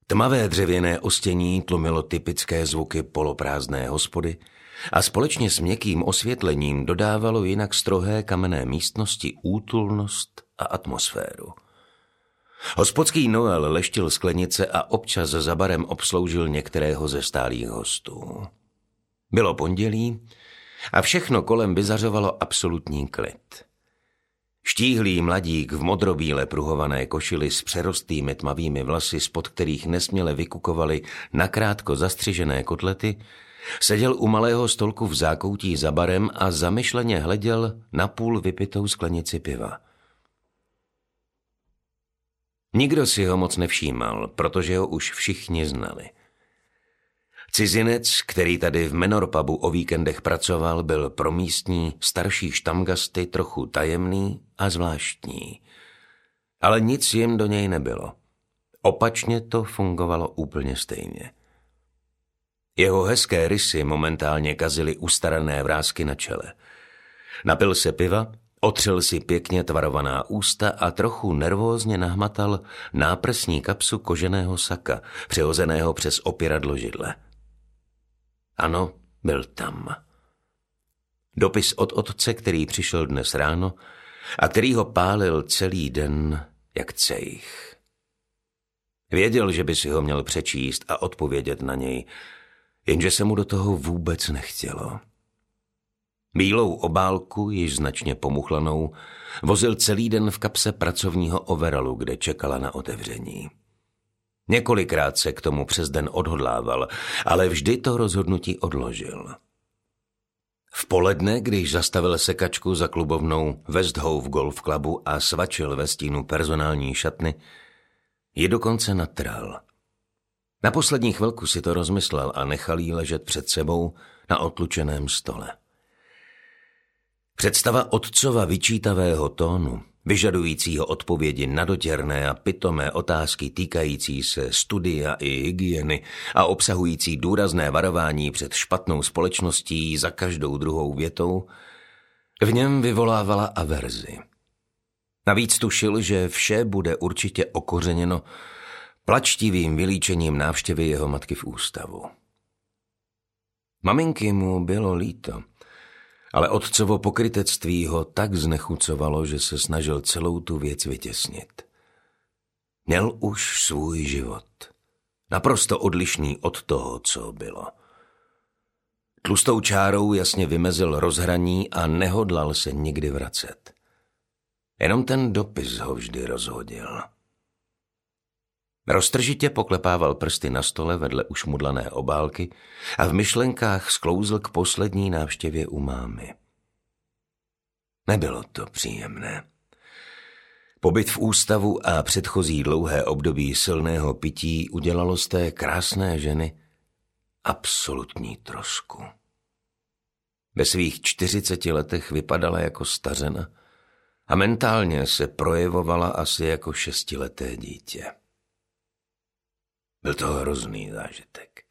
Tmavé dřevěné ostění tlumilo typické zvuky poloprázdné hospody a společně s měkkým osvětlením dodávalo jinak strohé kamenné místnosti útulnost a atmosféru. Hospodský Noel leštil sklenice a občas za barem obsloužil některého ze stálých hostů. Bylo pondělí a všechno kolem vyzařovalo absolutní klid. Štíhlý mladík v modrobíle pruhované košili s přerostlými tmavými vlasy, spod kterých nesměle vykukovaly nakrátko zastřižené kotlety, seděl u malého stolku v zákoutí za barem a zamyšleně hleděl na půl vypitou sklenici piva. Nikdo si ho moc nevšímal, protože ho už všichni znali. Cizinec, který tady v Manor Pubu o víkendech pracoval, byl pro místní starší štamgasty trochu tajemný a zvláštní. Ale nic jim do něj nebylo. Opačně to fungovalo úplně stejně. Jeho hezké rysy momentálně kazily ustarané vrásky na čele. Napil se piva, otřel si pěkně tvarovaná ústa a trochu nervózně nahmatal náprsní kapsu koženého saka, přehozeného přes opěradlo židle. Ano, byl tam. Dopis od otce, který přišel dnes ráno a který ho pálil celý den jak cejch. Věděl, že by si ho měl přečíst a odpovědět na něj, jenže se mu do toho vůbec nechtělo. Bílou obálku, již značně pomuchlanou, vozil celý den v kapse pracovního overalu, kde čekala na otevření. Několikrát se k tomu přes den odhodlával, ale vždy to rozhodnutí odložil. V poledne, když zastavil sekačku za klubovnou Westhove Golf Clubu a svačil ve stínu personální šatny, ji dokonce natral. Na poslední chvilku si to rozmyslel a nechal jí ležet před sebou na otlučeném stole. Představa otcova vyčítavého tónu, vyžadujícího odpovědi na dotěrné a pitomé otázky týkající se studia i hygieny a obsahující důrazné varování před špatnou společností za každou druhou větou, v něm vyvolávala averzi. Navíc tušil, že vše bude určitě okořeněno plačtivým vylíčením návštěvy jeho matky v ústavu. Maminky mu bylo líto, ale otcovo pokrytectví ho tak znechucovalo, že se snažil celou tu věc vytěsnit. Měl už svůj život, naprosto odlišný od toho, co bylo. Tlustou čárou jasně vymezil rozhraní a nehodlal se nikdy vracet. Jenom ten dopis ho vždy rozhodil. Roztržitě poklepával prsty na stole vedle ušmudlané obálky a v myšlenkách sklouzl k poslední návštěvě u mámy. Nebylo to příjemné. Pobyt v ústavu a předchozí dlouhé období silného pití udělalo z té krásné ženy absolutní trosku. Ve svých 40 letech vypadala jako stařena a mentálně se projevovala asi jako 6leté dítě. Byl to hrozný zážitek.